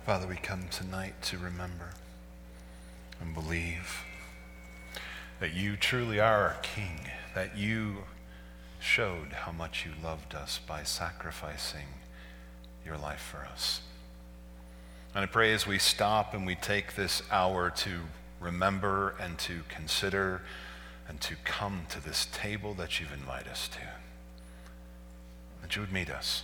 Father, we come tonight to remember and believe that you truly are our King, that you showed how much you loved us by sacrificing your life for us. And I pray as we stop and we take this hour to remember and to consider and to come to this table that you've invited us to, that you would meet us,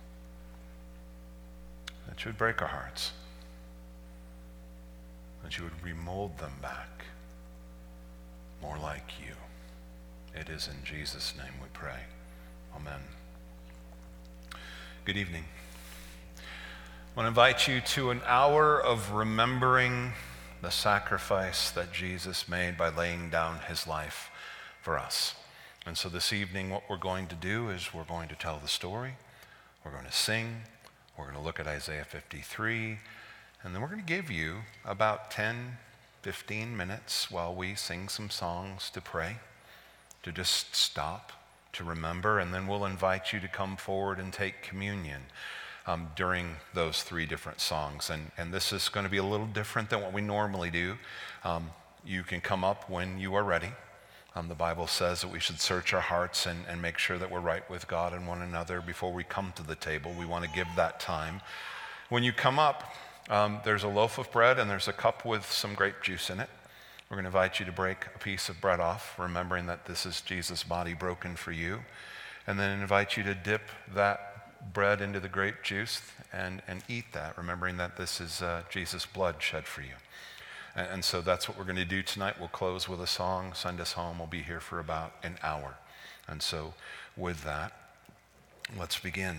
that you would break our hearts, that you would remold them back more like you. It is in Jesus' name we pray. Amen. Good evening. I want to invite you to an hour of remembering the sacrifice that Jesus made by laying down his life for us. And so this evening what we're going to do is we're going to tell the story, we're going to sing, we're going to look at Isaiah 53, and then we're going to give you about 10, 15 minutes while we sing some songs to pray, to just stop, to remember, and then we'll invite you to come forward and take communion during those three different songs. And this is going to be a little different than what we normally do. You can come up when you are ready. The Bible says that we should search our hearts and make sure that we're right with God and one another before we come to the table. We want to give that time. When you come up, there's a loaf of bread and there's a cup with some grape juice in it. We're going to invite you to break a piece of bread off, remembering that this is Jesus' body broken for you. And then invite you to dip that bread into the grape juice and eat that, remembering that this is Jesus' blood shed for you. And so that's what we're going to do tonight. We'll close with a song, send us home. We'll be here for about an hour. And so with that, let's begin.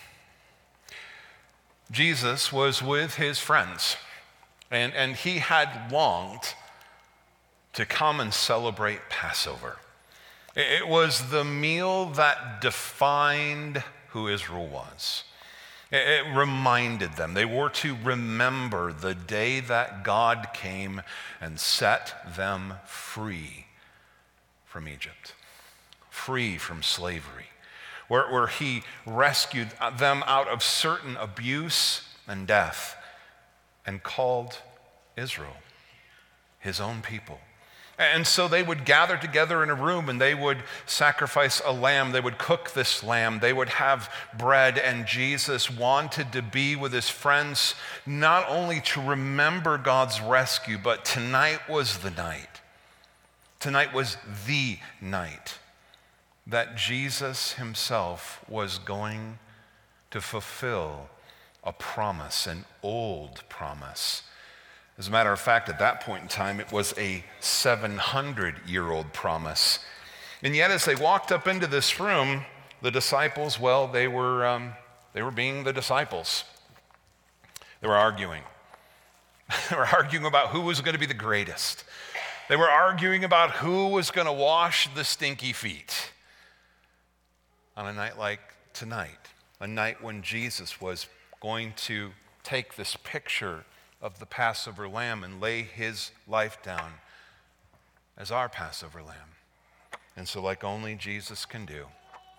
Jesus was with his friends, and he had longed to come and celebrate Passover. It was the meal that defined who Israel was. It reminded them. They were to remember the day that God came and set them free from Egypt, free from slavery, where he rescued them out of certain abuse and death and called Israel his own people. And so they would gather together in a room and they would sacrifice a lamb. They would cook this lamb. They would have bread. And Jesus wanted to be with his friends, not only to remember God's rescue, but tonight was the night. Tonight was the night that Jesus himself was going to fulfill a promise, an old promise. As a matter of fact, at that point in time, it was a 700-year-old promise. And yet, as they walked up into this room, the disciples, well, they were being the disciples. They were arguing. They were arguing about who was going to be the greatest. They were arguing about who was going to wash the stinky feet. On a night like tonight, a night when Jesus was going to take this picture of the Passover lamb and lay his life down as our Passover lamb. And so, like only Jesus can do,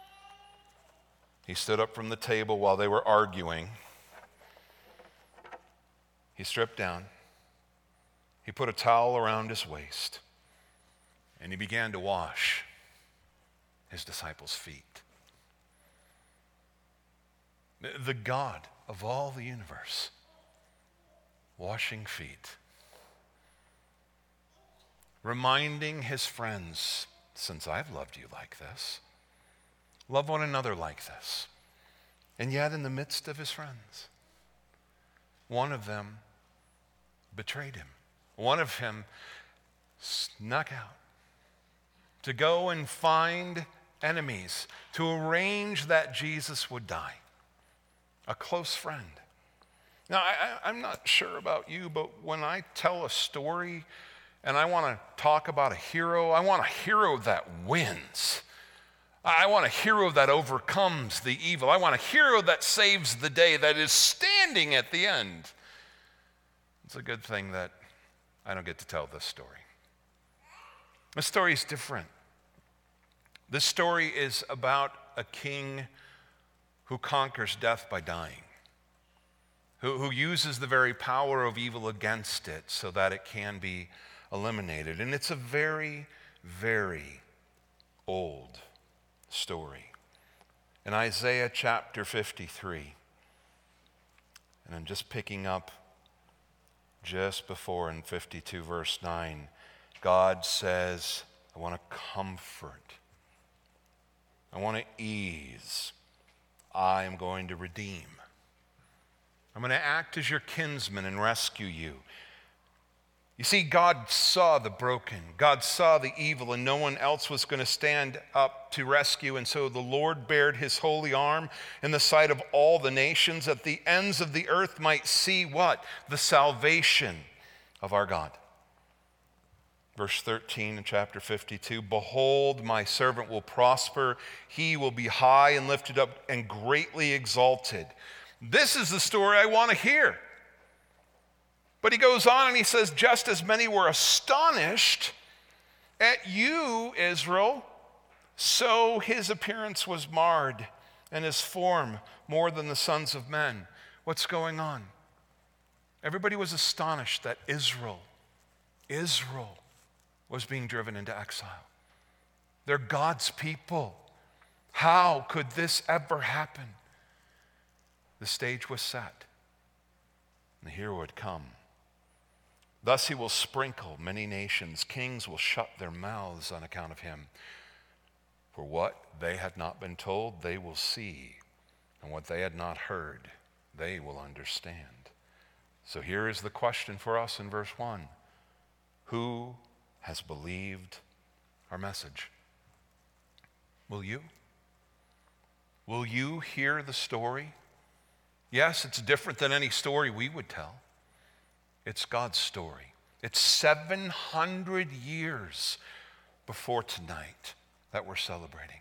he stood up from the table while they were arguing. He stripped down. He put a towel around his waist, and he began to wash his disciples' feet. The God of all the universe washing feet, reminding his friends, since I've loved you like this, love one another like this. And yet in the midst of his friends, one of them betrayed him. One of them snuck out to go and find enemies, to arrange that Jesus would die. A close friend. Now, I'm not sure about you, but when I tell a story and I want to talk about a hero, I want a hero that wins. I want a hero that overcomes the evil. I want a hero that saves the day, that is standing at the end. It's a good thing that I don't get to tell this story. This story is different. This story is about a king who conquers death by dying. who uses the very power of evil against it so that it can be eliminated. And it's a very, very old story. In Isaiah chapter 53, and I'm just picking up just before in 52 verse 9, God says, I want to comfort. I want to ease. I am going to redeem. I'm going to act as your kinsman and rescue you. You see, God saw the broken. God saw the evil, and no one else was going to stand up to rescue. And so the Lord bared his holy arm in the sight of all the nations, that the ends of the earth might see what? The salvation of our God. Verse 13 in chapter 52, behold, my servant will prosper. He will be high and lifted up and greatly exalted. This is the story I want to hear. But he goes on and he says, just as many were astonished at you, Israel, so his appearance was marred and his form more than the sons of men. What's going on? Everybody was astonished that Israel was being driven into exile. They're God's people. How could this ever happen? The stage was set, and the hero had come. Thus he will sprinkle many nations. Kings will shut their mouths on account of him. For what they had not been told, they will see. And what they had not heard, they will understand. So here is the question for us in verse 1. Who has believed our message? Will you? Will you hear the story? Yes, it's different than any story we would tell. It's God's story. It's 700 years before tonight that we're celebrating.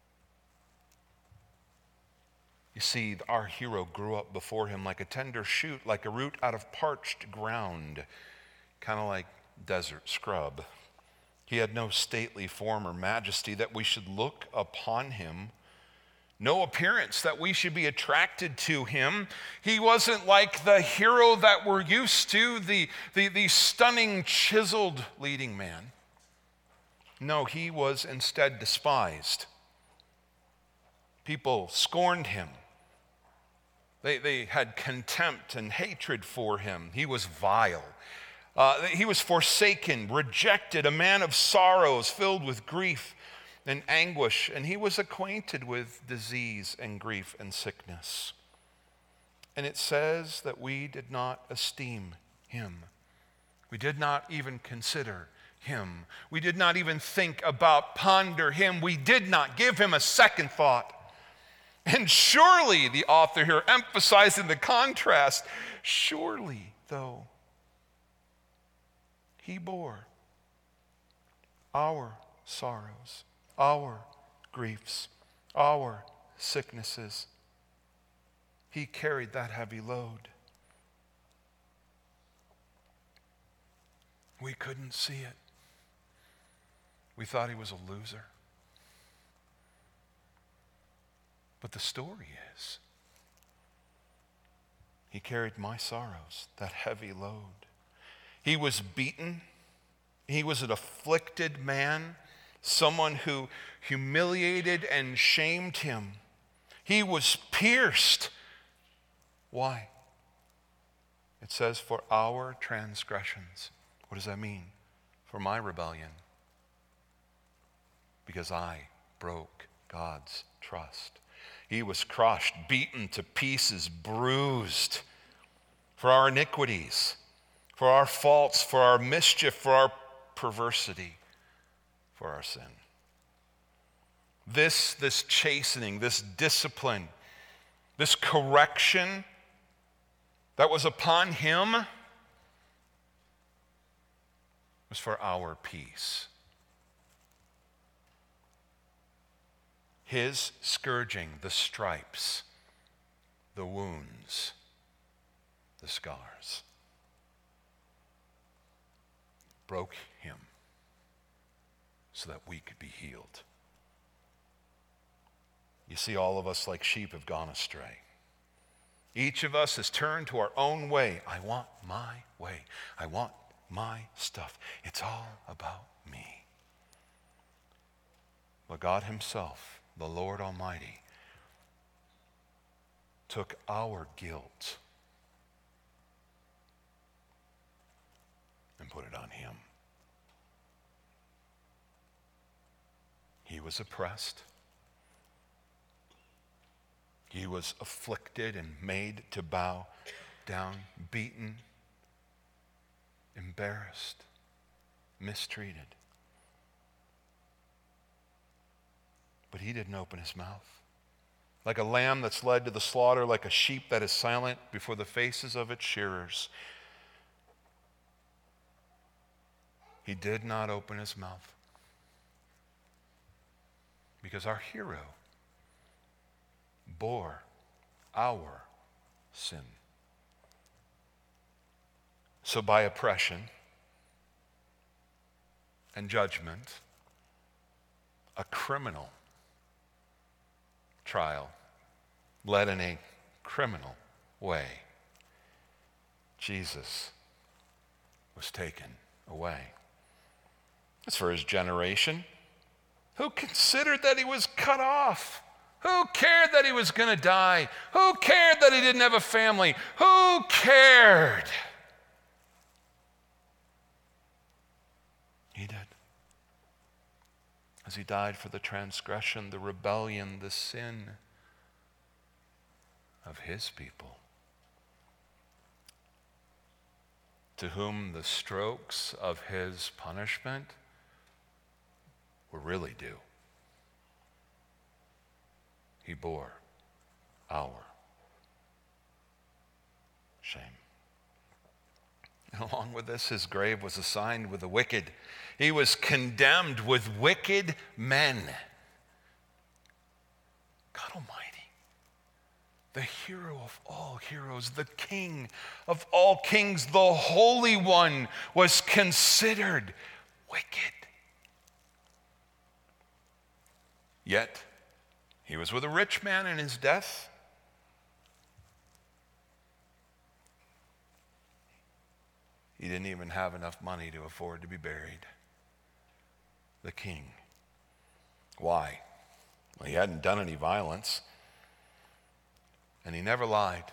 You see, our hero grew up before him like a tender shoot, like a root out of parched ground, kind of like desert scrub. He had no stately form or majesty that we should look upon him. No appearance that we should be attracted to him. He wasn't like the hero that we're used to, the stunning, chiseled leading man. No, he was instead despised. People scorned him. They had contempt and hatred for him. He was vile. He was forsaken, rejected, a man of sorrows, filled with grief and anguish, and he was acquainted with disease and grief and sickness. And it says that we did not esteem him. We did not even consider him. We did not even think about, ponder him. We did not give him a second thought. And surely, the author here emphasizing the contrast, surely, though, he bore our sorrows, our griefs, our sicknesses. He carried that heavy load. We couldn't see it. We thought he was a loser. But the story is, he carried my sorrows, that heavy load. He was beaten. He was an afflicted man, someone who humiliated and shamed him. He was pierced. Why? It says, for our transgressions. What does that mean? For my rebellion. Because I broke God's trust. He was crushed, beaten to pieces, bruised for our iniquities, for our faults, for our mischief, for our perversity, for our sin. This chastening, this discipline, this correction that was upon him was for our peace. His scourging, the stripes, the wounds, the scars, broke him so that we could be healed. You see, all of us like sheep have gone astray. Each of us has turned to our own way. I want my way. I want my stuff. It's all about me. But God himself, the Lord Almighty, took our guilt and put it on him. He was oppressed. He was afflicted and made to bow down, beaten, embarrassed, mistreated. But he didn't open his mouth. Like a lamb that's led to the slaughter, like a sheep that is silent before the faces of its shearers, he did not open his mouth. Because our hero bore our sin. So by oppression and judgment, a criminal trial led in a criminal way, Jesus was taken away. As for his generation, who considered that he was cut off? Who cared that he was going to die? Who cared that he didn't have a family? Who cared? He did. As he died for the transgression, the rebellion, the sin of his people, to whom the strokes of his punishment were really due. He bore our shame. And along with this, his grave was assigned with the wicked. He was condemned with wicked men. God Almighty, the hero of all heroes, the King of all kings, the Holy One, was considered wicked. Yet, he was with a rich man in his death. He didn't even have enough money to afford to be buried. The king. Why? Well, he hadn't done any violence, and he never lied.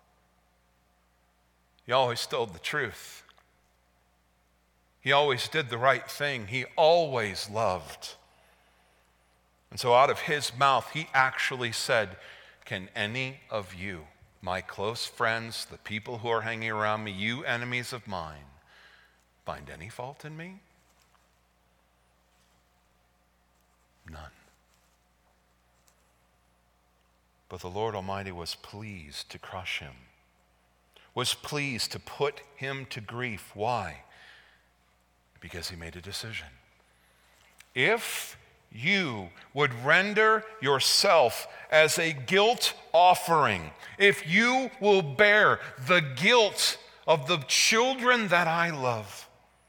He always told the truth. He always did the right thing. He always loved. And so out of his mouth, he actually said, "Can any of you, my close friends, the people who are hanging around me, you enemies of mine, find any fault in me?" None. But the Lord Almighty was pleased to crush him, was pleased to put him to grief. Why? Because he made a decision. If you would render yourself as a guilt offering, if you will bear the guilt of the children that I love,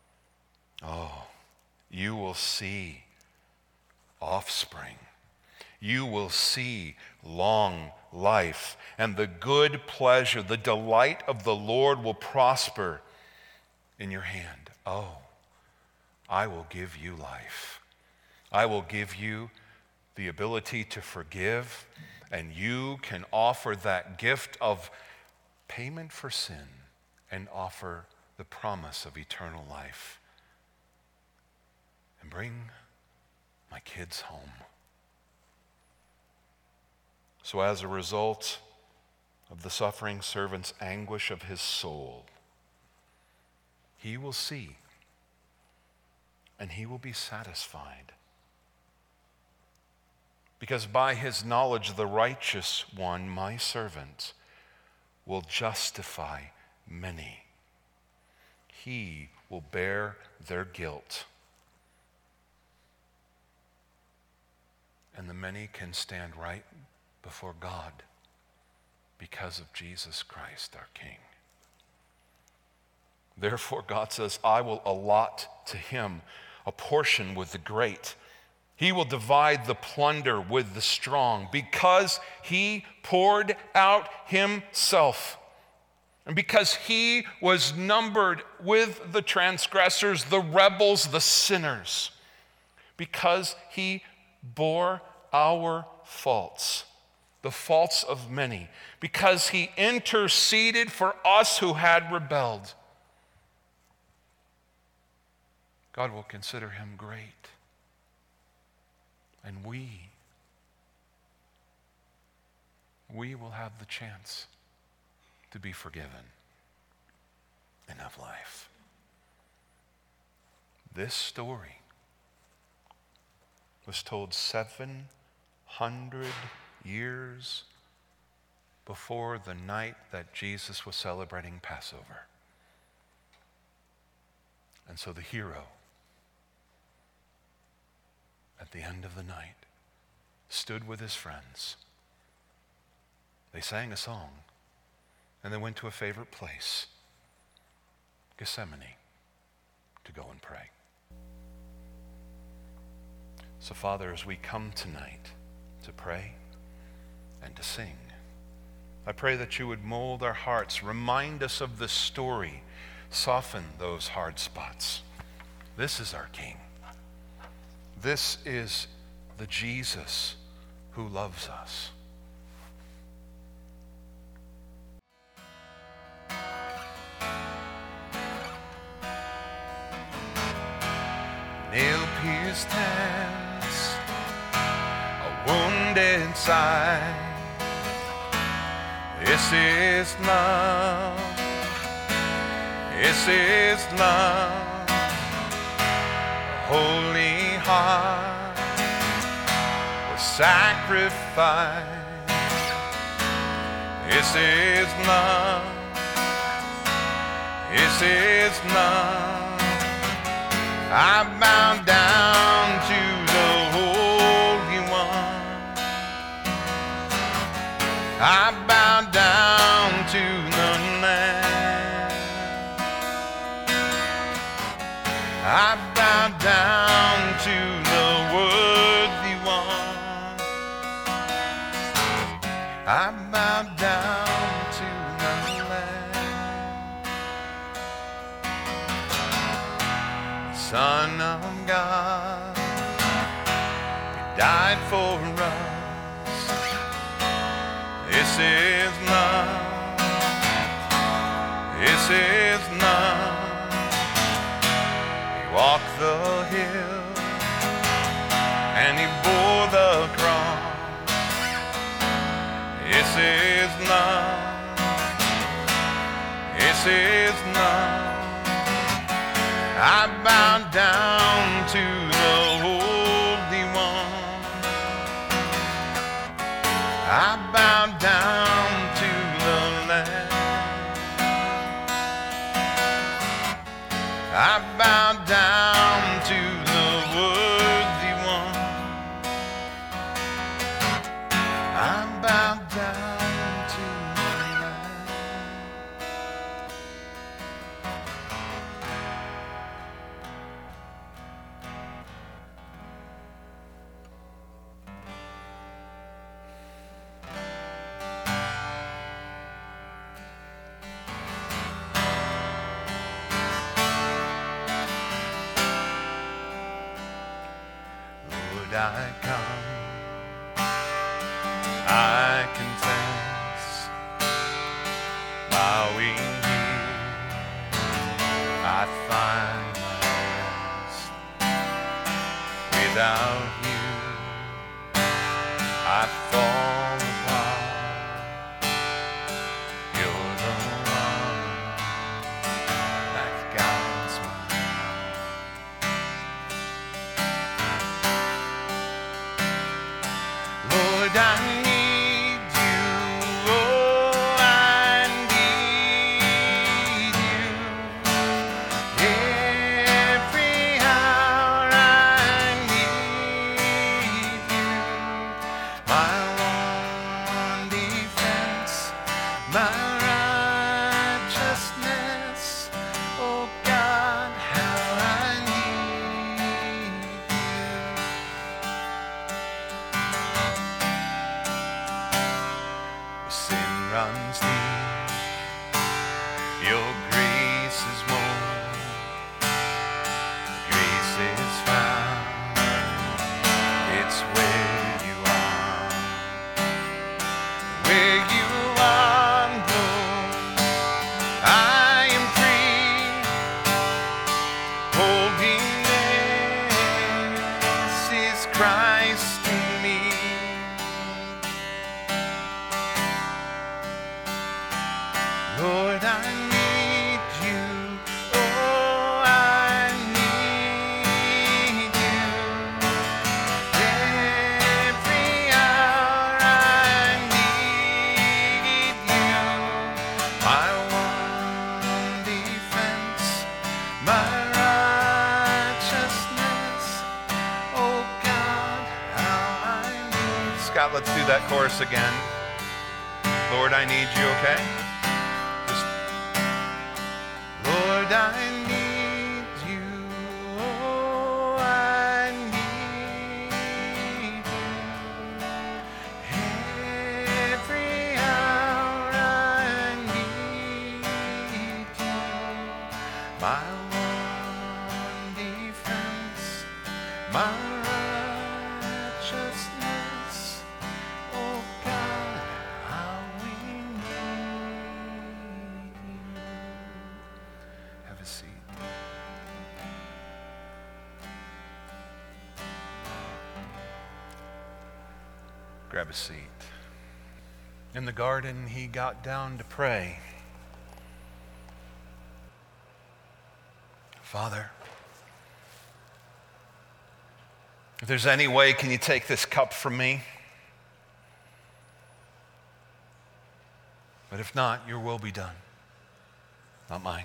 you will see offspring. You will see long life, and the good pleasure, the delight of the Lord will prosper in your hand. I will give you life. I will give you the ability to forgive, and you can offer that gift of payment for sin and offer the promise of eternal life. And bring my kids home. So as a result of the suffering servant's anguish of his soul, he will see and he will be satisfied. Because by his knowledge, the righteous one, my servant, will justify many. He will bear their guilt. And the many can stand right before God because of Jesus Christ, our King. Therefore, God says, I will allot to him a portion with the great He will divide the plunder with the strong because he poured out himself. And because he was numbered with the transgressors, the rebels, the sinners. Because he bore our faults, the faults of many. Because he interceded for us who had rebelled. God will consider him great. And we will have the chance to be forgiven and have life. This story was told 700 years before the night that Jesus was celebrating Passover. And so the hero, at the end of the night, stood with his friends. They sang a song, and they went to a favorite place, Gethsemane, to go and pray. So, Father, as we come tonight to pray and to sing, I pray that you would mold our hearts, remind us of the story, soften those hard spots. This is our King. This is the Jesus who loves us. Nail-pierced hands, a wounded side. This is love. This is love. Holy heart was sacrificed. This is love. This is love. I bow down to the Holy One. I bow down to the Lamb. I bow down to the worthy one. I bow down to the Lamb. Son of God, He died for us. This is love. This is love. Walked the hill and he bore the cross. This is love. This is love. I bow down to the Holy One. I bow down to the Lamb. I bow down to the worthy one. I bow down to the Lamb. I come, I confess, bowing here, I find my rest. Without you, I fall apart. You're the one that guides me. I need you, oh, I need you. Every hour I need you, my one. Your grace is more, grace is found. It's where you are, Lord. I am free, holiness is Christ in me. Lord, I need you. Oh, I need you. Every hour I need you. My one defense, my righteousness. Oh God, how I need. Scott, let's do that chorus again. Lord, I need you, okay? Lord, I need you. Oh, I need you. Every hour I need you. My one defense, my righteousness. Oh God, how we need you. Have a seat. Grab a seat. In the garden, he got down to pray. Father, if there's any way, can you take this cup from me? But if not, your will be done, not mine.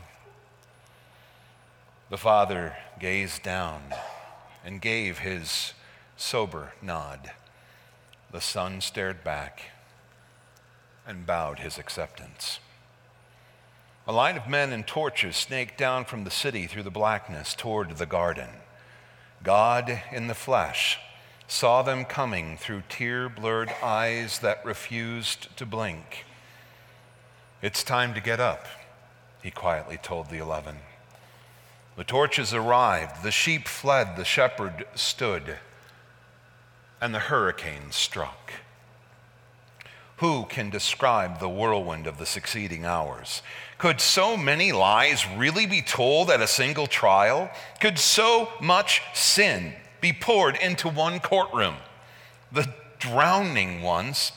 The Father gazed down and gave his sober nod. The Son stared back and bowed his acceptance. A line of men and torches snaked down from the city through the blackness toward the garden. God in the flesh saw them coming through tear-blurred eyes that refused to blink. It's time to get up, he quietly told the 11. The torches arrived, the sheep fled, the shepherd stood, and the hurricane struck. Who can describe the whirlwind of the succeeding hours? Could so many lies really be told at a single trial? Could so much sin be poured into one courtroom? The drowning ones,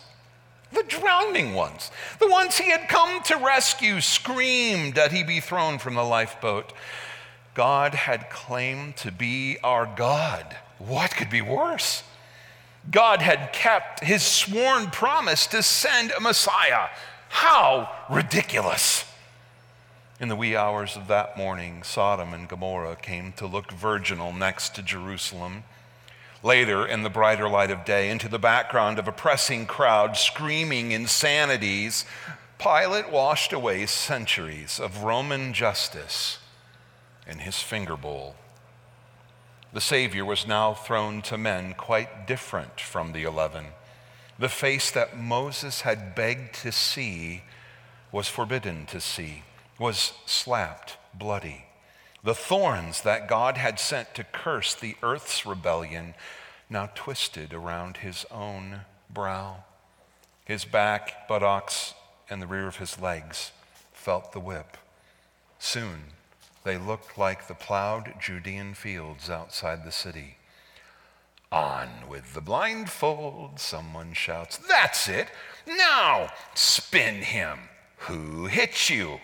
the ones he had come to rescue, screamed that he be thrown from the lifeboat. God had claimed to be our God. What could be worse? God had kept his sworn promise to send a Messiah. How ridiculous! In the wee hours of that morning, Sodom and Gomorrah came to look virginal next to Jerusalem. Later, in the brighter light of day, into the background of a pressing crowd screaming insanities, Pilate washed away centuries of Roman justice in his finger bowl. The Savior was now thrown to men quite different from the 11. The face that Moses had begged to see was forbidden to see, was slapped bloody. The thorns that God had sent to curse the earth's rebellion now twisted around his own brow. His back, buttocks, and the rear of his legs felt the whip. Soon, they looked like the plowed Judean fields outside the city. On with the blindfold, someone shouts. That's it. Now spin him. Who hit you?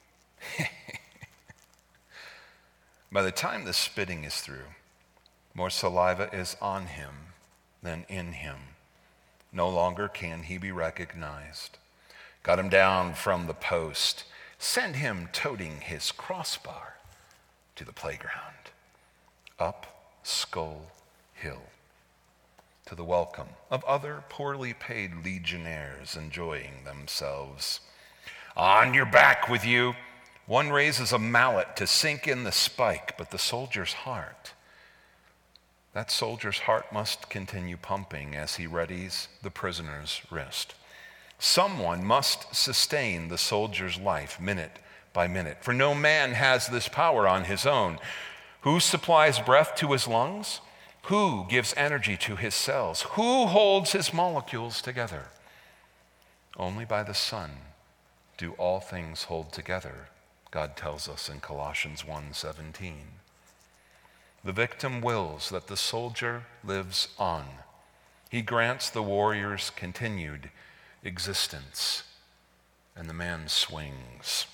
By the time the spitting is through, more saliva is on him than in him. No longer can he be recognized. Cut him down from the post. Send him toting his crossbar to the playground. Up Skull Hill to the welcome of other poorly paid legionnaires enjoying themselves. On your back with you. One raises a mallet to sink in the spike, but the soldier's heart, that soldier's heart must continue pumping as he readies the prisoner's wrist. Someone must sustain the soldier's life minute by minute, for no man has this power on his own. Who supplies breath to his lungs? Who gives energy to his cells? Who holds his molecules together? Only by the Son do all things hold together, God tells us in Colossians 1:17. The victim wills that the soldier lives on. He grants the warrior's continued existence, and the man swings.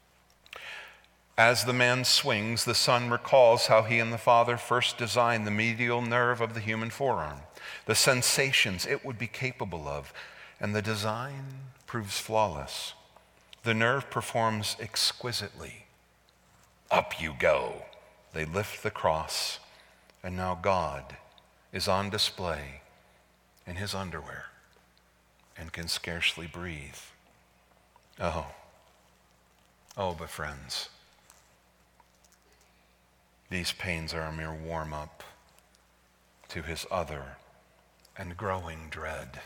As the man swings, the Son recalls how he and the Father first designed the medial nerve of the human forearm, the sensations it would be capable of, and the design proves flawless. The nerve performs exquisitely. Up you go. They lift the cross, and now God is on display in his underwear and can scarcely breathe. Oh, but friends, these pains are a mere warm-up to his other and growing dread.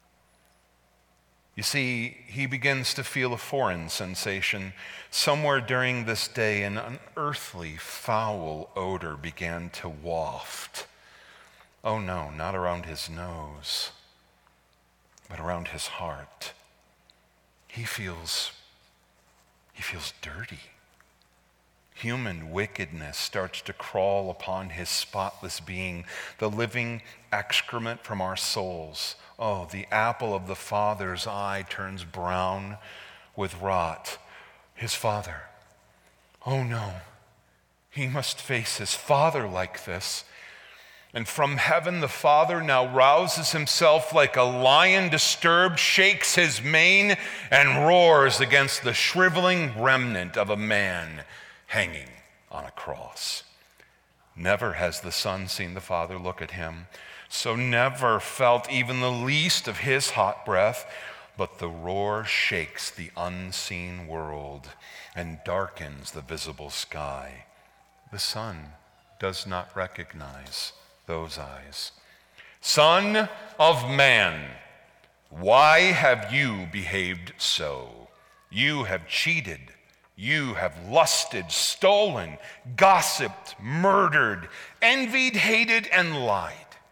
You see, he begins to feel a foreign sensation. Somewhere during this day, an unearthly, foul odor began to waft. Oh no, not around his nose, but around his heart. He feels dirty. Human wickedness starts to crawl upon his spotless being, the living excrement from our souls. Oh, the apple of the Father's eye turns brown with rot. His Father, oh no, he must face his Father like this. And from heaven the Father now rouses himself like a lion disturbed, shakes his mane, and roars against the shriveling remnant of a man hanging on a cross. Never has the Son seen the Father look at him, so never felt even the least of his hot breath, but the roar shakes the unseen world and darkens the visible sky. The Son does not recognize those eyes. Son of man, why have you behaved so? You have cheated. You have lusted, stolen, gossiped, murdered, envied, hated, and lied.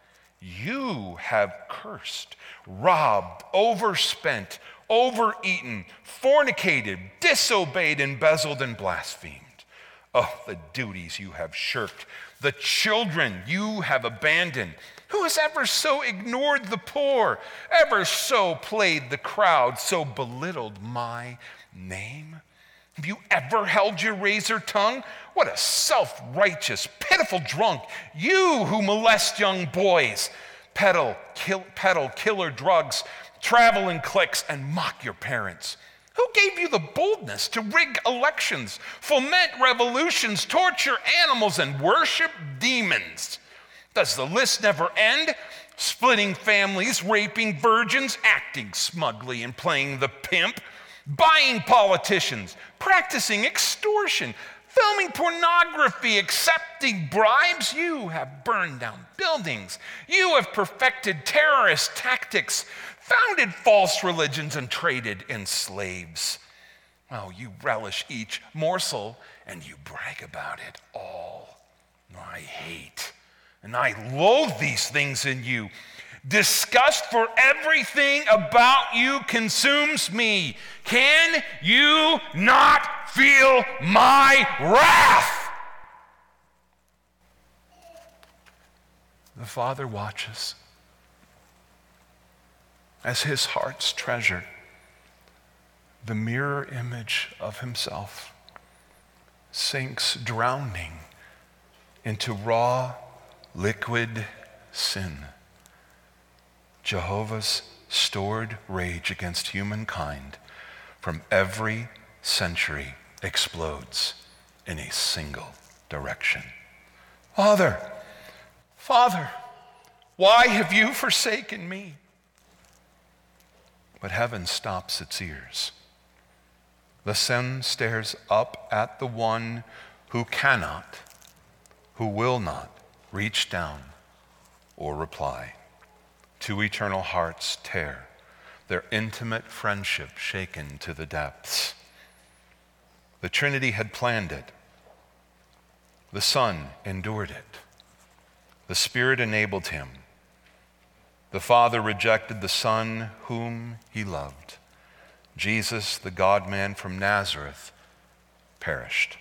You have cursed, robbed, overspent, overeaten, fornicated, disobeyed, embezzled, and blasphemed. Oh, the duties you have shirked, the children you have abandoned. Who has ever so ignored the poor, ever so played the crowd, so belittled my name? Have you ever held your razor tongue? What a self-righteous, pitiful drunk. You who molest young boys, peddle killer drugs, travel in cliques, and mock your parents. Who gave you the boldness to rig elections, foment revolutions, torture animals, and worship demons? Does the list never end? Splitting families, raping virgins, acting smugly and playing the pimp, buying politicians, practicing extortion, filming pornography, accepting bribes. You have burned down buildings. You have perfected terrorist tactics, founded false religions, and traded in slaves. Oh, you relish each morsel and you brag about it all. I hate and I loathe these things in you. Disgust for everything about you consumes me. Can you not feel my wrath? The Father watches as his heart's treasure, the mirror image of himself, sinks drowning into raw, liquid sin. Jehovah's stored rage against humankind from every century explodes in a single direction. Father, why have you forsaken me? But heaven stops its ears. The sun stares up at the one who cannot, who will not reach down or reply. Two eternal hearts tear their intimate friendship shaken to the depths. The Trinity had planned it. The Son endured it. The Spirit enabled him. The Father rejected the Son whom he loved. Jesus, the God-man from Nazareth, perished.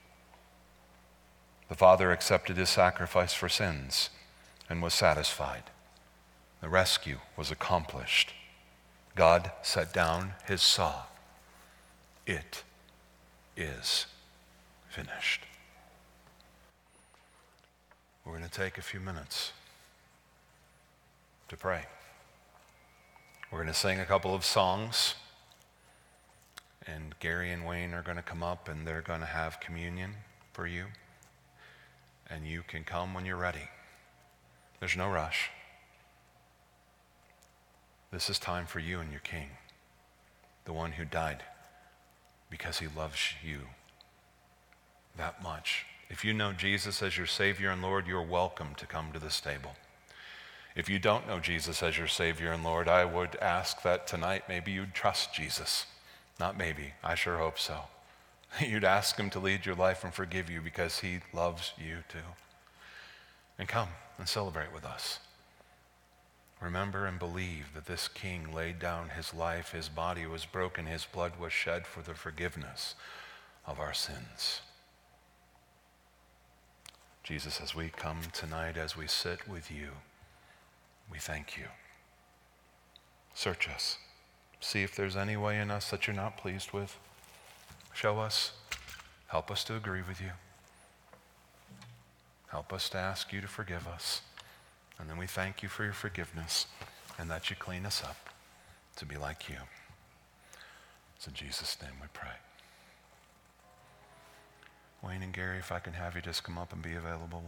The Father accepted his sacrifice for sins and was satisfied. The rescue was accomplished. God set down his saw. It is finished. We're going to take a few minutes to pray. We're going to sing a couple of songs, and Gary and Wayne are going to come up and they're going to have communion for you. And you can come when you're ready. There's no rush. This is time for you and your King, the one who died because he loves you that much. If you know Jesus as your Savior and Lord, you're welcome to come to this table. If you don't know Jesus as your Savior and Lord, I would ask that tonight maybe you'd trust Jesus. Not maybe, I sure hope so. You'd ask him to lead your life and forgive you because he loves you too. And come and celebrate with us. Remember and believe that this King laid down his life, his body was broken, his blood was shed for the forgiveness of our sins. Jesus, as we come tonight, as we sit with you, we thank you. Search us. See if there's any way in us that you're not pleased with. Show us. Help us to agree with you. Help us to ask you to forgive us. And then we thank you for your forgiveness and that you clean us up to be like you. It's in Jesus' name we pray. Wayne and Gary, if I can have you just come up and be available.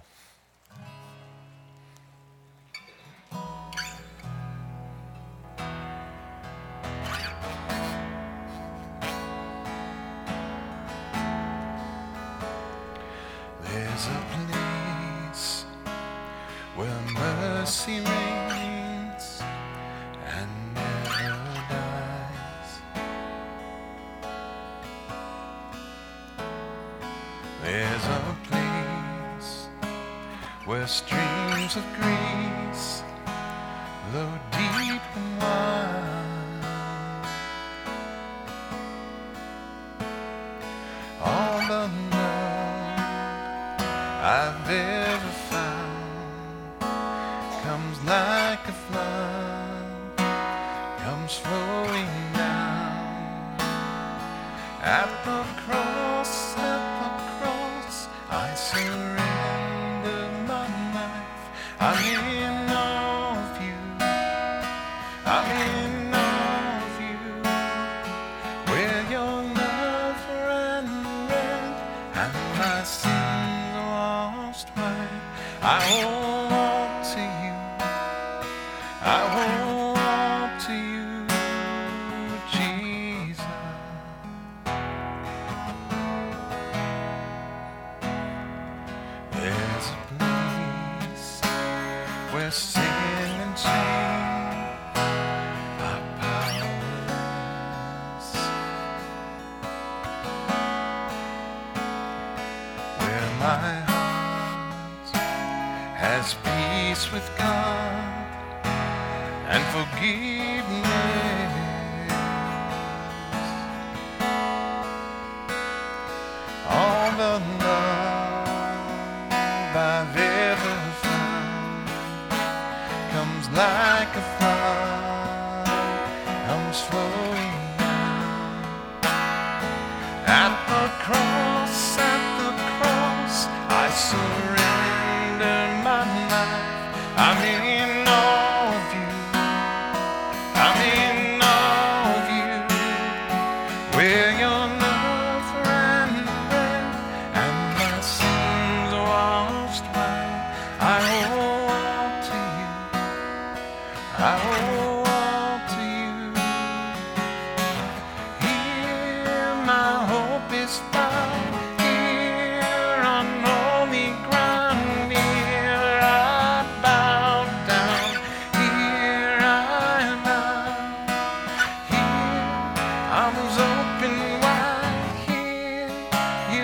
There's a place where mercy reigns and never dies. There's a place where streams of grace flow deep and wide. All the love I've ever found comes like a flood, comes flowing down. At the cross, I surrender my life. I'm in awe of you. I'm in awe of you. Where your love ran red and my sins washed white. I hold on to you. I hold on to you, Jesus. There's a place where sin and shame are powerless, where my heart has peace with God and forgiveness. All the love I've ever found comes like a flood, comes flowing down. At the cross, I surrender my life. I'm in awe of you. I'm in awe of you. Where your love ran red and my sins washed white. I hold on to you.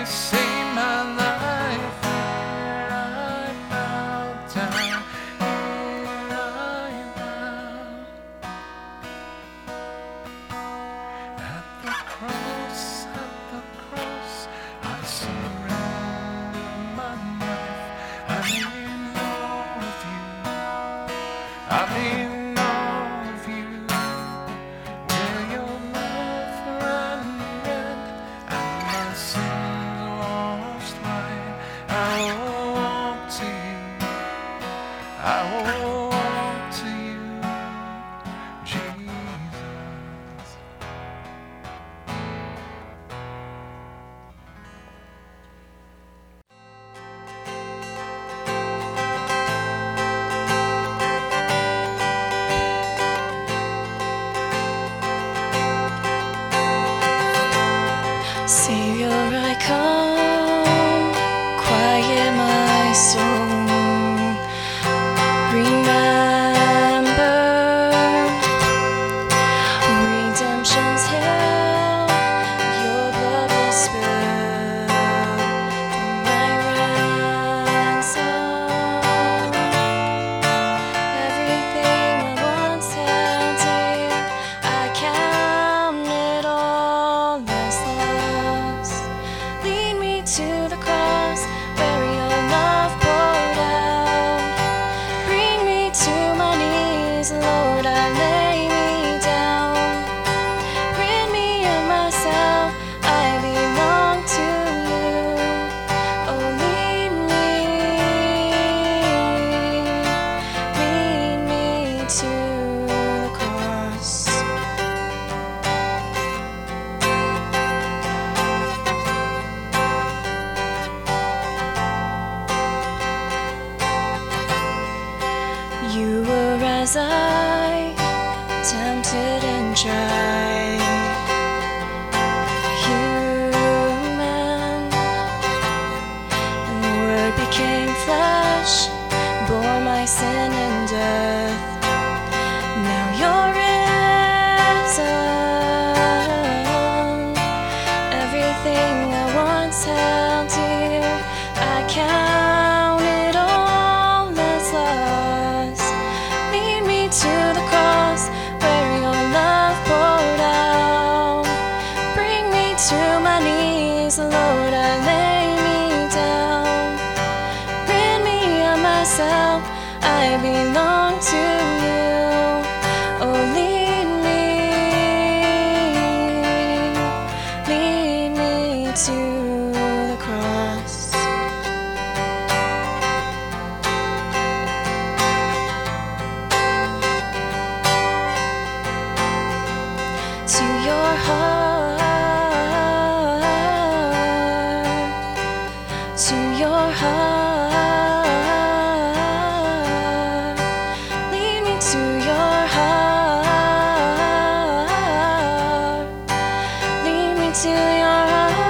saved my life. Here I bow down. Here I bow. At the cross, I surrender my life. I'm in awe of you. I'm in awe of you. Where your love ran red and my sins washed white. I owe all to you. I owe all to you, Jesus. Savior, I come, quiet my soul. Remember, redemption's hill, your blood was spilled for my ransom. Everything I once held dear, I count it all as lost. Lead me to the cross where your love poured out. Bring me to my knees, Lord, I lay me down. Rid me of myself, I belong to you. Oh, lead me to the cross. You were as I, tempted and tried, human, and the Word became flesh, bore my sin and death. Now you're risen. Everything I once held dear, I count it all as lost. Lead me to the cross where your love poured out. Bring me to my knees, Lord, I lay me down. Rid me of myself, I belong to you. Oh, lead me to the cross. To your heart, to your heart. Lead me to your heart. Lead me to your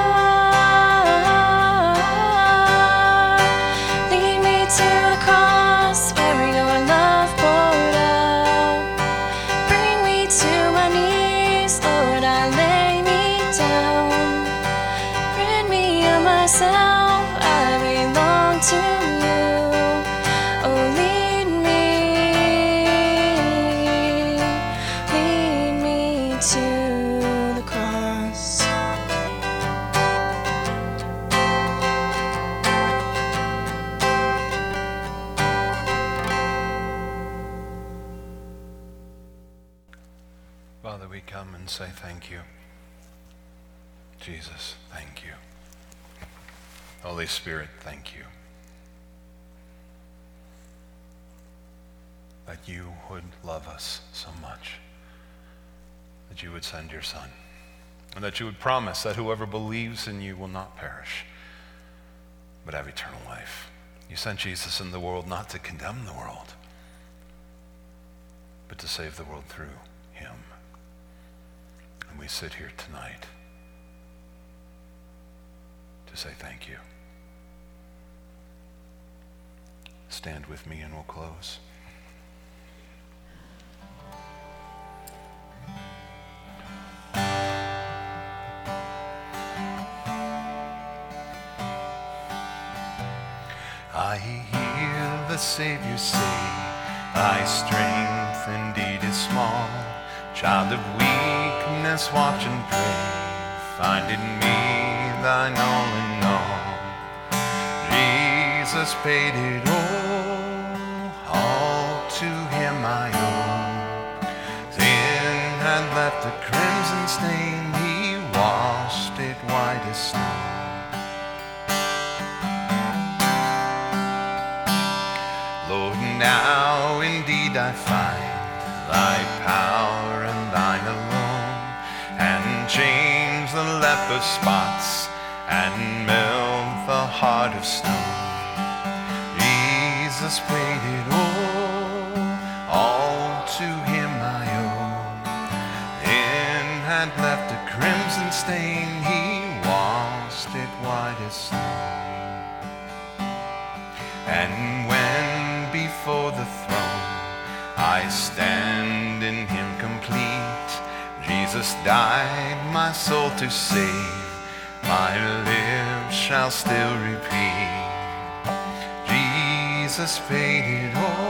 heart. Lead me to the cross where your love poured out. Bring me to my knees, Lord, I lay me down. Rid me of myself, I belong to you. Oh, lead me to the cross. Father, we come and say thank you. Jesus, thank you. Holy Spirit, thank you. That you would love us so much, that you would send your Son, and that you would promise that whoever believes in you will not perish, but have eternal life. You sent Jesus in the world not to condemn the world, but to save the world through him. And we sit here tonight to say thank you. Stand with me and we'll close. I hear the Savior say, thy strength indeed is small. Child of weakness, watch and pray. Find in me thine all in all. Jesus paid it all to him I owe. Sin had left a crimson stain, he washed it white as snow. Lord, now indeed I find thy power and thine alone, and change the leper spots and melt the heart of stone. Jesus paid it all to him I owe. Sin had left a crimson stain, he washed it white as snow. And when before the throne I stand in him complete, Jesus died my soul to save, my lips shall still repeat. Jesus paid it all